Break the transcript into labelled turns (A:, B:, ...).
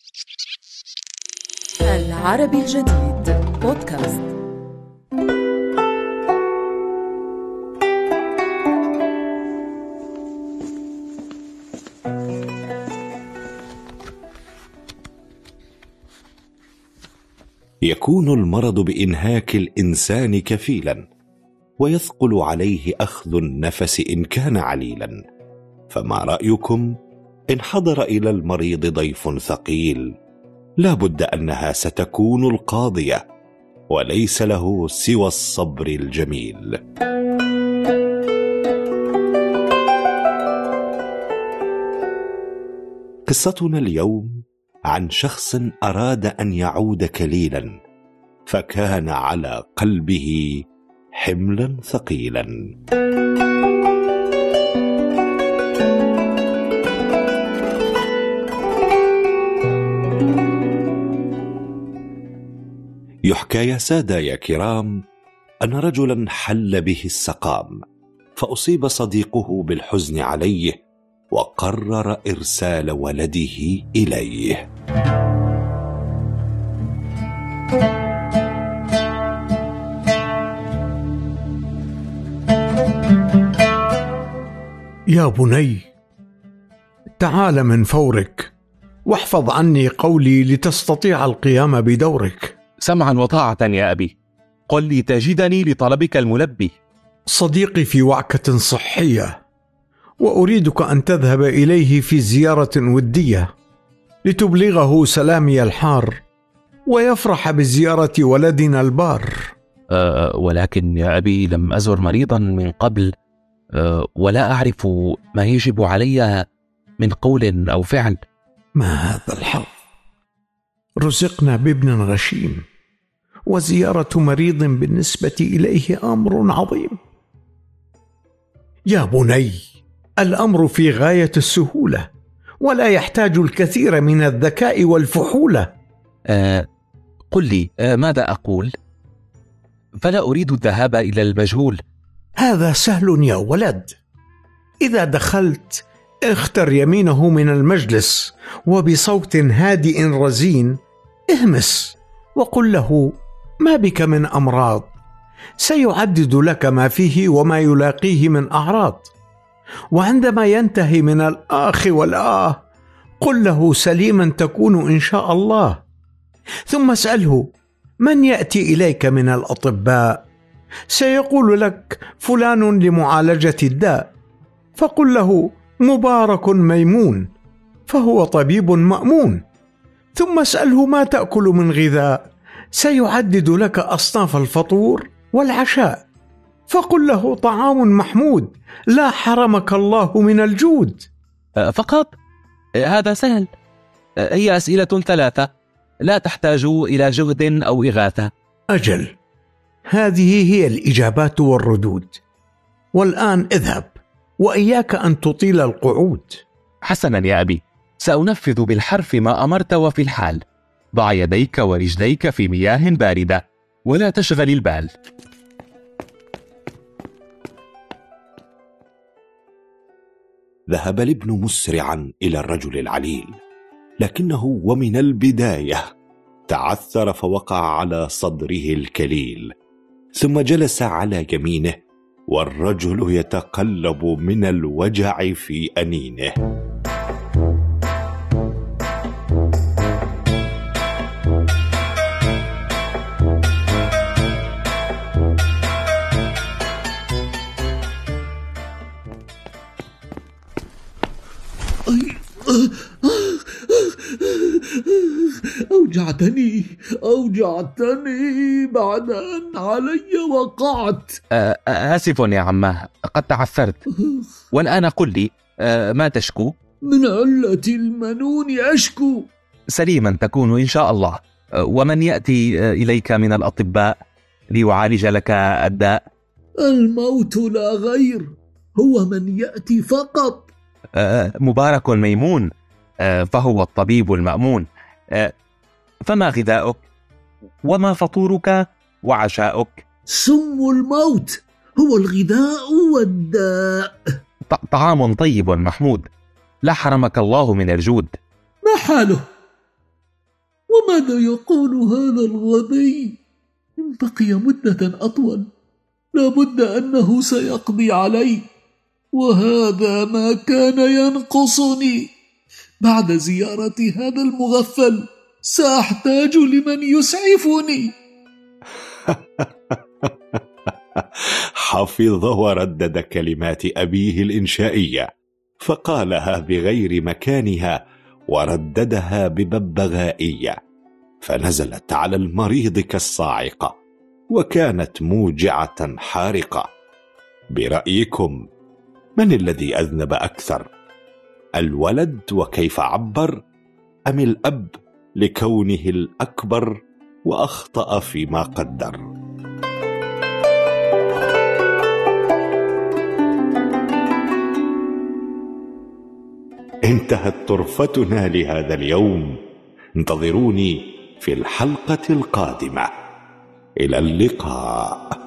A: العربي الجديد بودكاست.
B: يكون المرض بإنهاك الإنسان كفيلا، ويثقل عليه أخذ النفس إن كان عليلا. فما رأيكم إن حضر إلى المريض ضيف ثقيل؟ لا بد أنها ستكون القاضية، وليس له سوى الصبر الجميل. قصتنا اليوم عن شخص أراد أن يعود كليلا، فكان على قلبه حملا ثقيلا. يحكى يا سادة يا كرام أن رجلا حل به السقام، فأصيب صديقه بالحزن عليه، وقرر إرسال ولده إليه.
C: يا بني، تعال من فورك واحفظ عني قولي لتستطيع القيام بدورك.
D: سمعا وطاعة يا أبي، قل لي تجدني لطلبك الملبي.
C: صديقي في وعكة صحية، وأريدك أن تذهب إليه في زيارة ودية لتبلغه سلامي الحار، ويفرح بزيارة ولدنا البار.
D: ولكن يا أبي لم أزر مريضا من قبل، ولا أعرف ما يجب علي من قول أو فعل.
C: ما هذا الحظ؟ رزقنا بابن غشيم، وزيارة مريض بالنسبة إليه أمر عظيم. يا بني، الأمر في غاية السهولة، ولا يحتاج الكثير من الذكاء والفحولة.
D: قل لي ماذا أقول؟ فلا أريد الذهاب إلى المجهول.
C: هذا سهل يا ولد. إذا دخلت اختر يمينه من المجلس، وبصوت هادئ رزين اهمس وقل له: ما بك من أمراض؟ سيعدد لك ما فيه وما يلاقيه من أعراض. وعندما ينتهي من الآخ والآه قل له: سليما تكون إن شاء الله. ثم اسأله: من يأتي إليك من الأطباء؟ سيقول لك: فلان لمعالجة الداء. فقل له: مبارك ميمون، فهو طبيب مأمون. ثم اسأله: ما تأكل من غذاء؟ سيعدد لك أصناف الفطور والعشاء. فقل له: طعام محمود، لا حرمك الله من الجود.
D: فقط؟ هذا سهل. هي أسئلة 3 لا تحتاج إلى جهد أو إغاثة.
C: أجل، هذه هي الإجابات والردود. والآن اذهب، وإياك أن تطيل القعود.
D: حسنا يا أبي، سأنفذ بالحرف ما أمرت وفي الحال. ضع يديك ورجليك في مياه باردة، ولا تشغل البال.
B: ذهب الابن مسرعا إلى الرجل العليل، لكنه ومن البداية تعثر فوقع على صدره الكليل، ثم جلس على يمينه، والرجل يتقلب من الوجع في أنينه.
E: أوجعتني بعد أن علي وقعت.
D: آسف يا عماه، قد تعثرت. والآن قل لي ما تشكو؟
E: من علة المنون أشكو.
D: سليما تكون إن شاء الله. ومن يأتي إليك من الأطباء ليعالج لك الداء؟
E: الموت لا غير، هو من يأتي فقط.
D: مبارك ميمون، فهو الطبيب المأمون. فما غذاؤك وما فطورك وعشاؤك؟
E: سم الموت هو الغذاء والداء.
D: طعام طيب محمود، لا حرمك الله من الجود.
E: ما حاله؟ وماذا يقول هذا الغبي؟ إن بقي مدة أطول لابد أنه سيقضي علي، وهذا ما كان ينقصني. بعد زيارة هذا المغفل سأحتاج لمن يسعفني.
B: حفظ وردد كلمات أبيه الإنشائية، فقالها بغير مكانها ورددها بببغائية، فنزلت على المريض كالصاعقة، وكانت موجعة حارقة. برأيكم من الذي أذنب أكثر؟ الولد وكيف عبر، أم الأب لكونه الأكبر وأخطأ فيما قدر؟ انتهت طرفتنا لهذا اليوم. انتظروني في الحلقة القادمة. إلى اللقاء.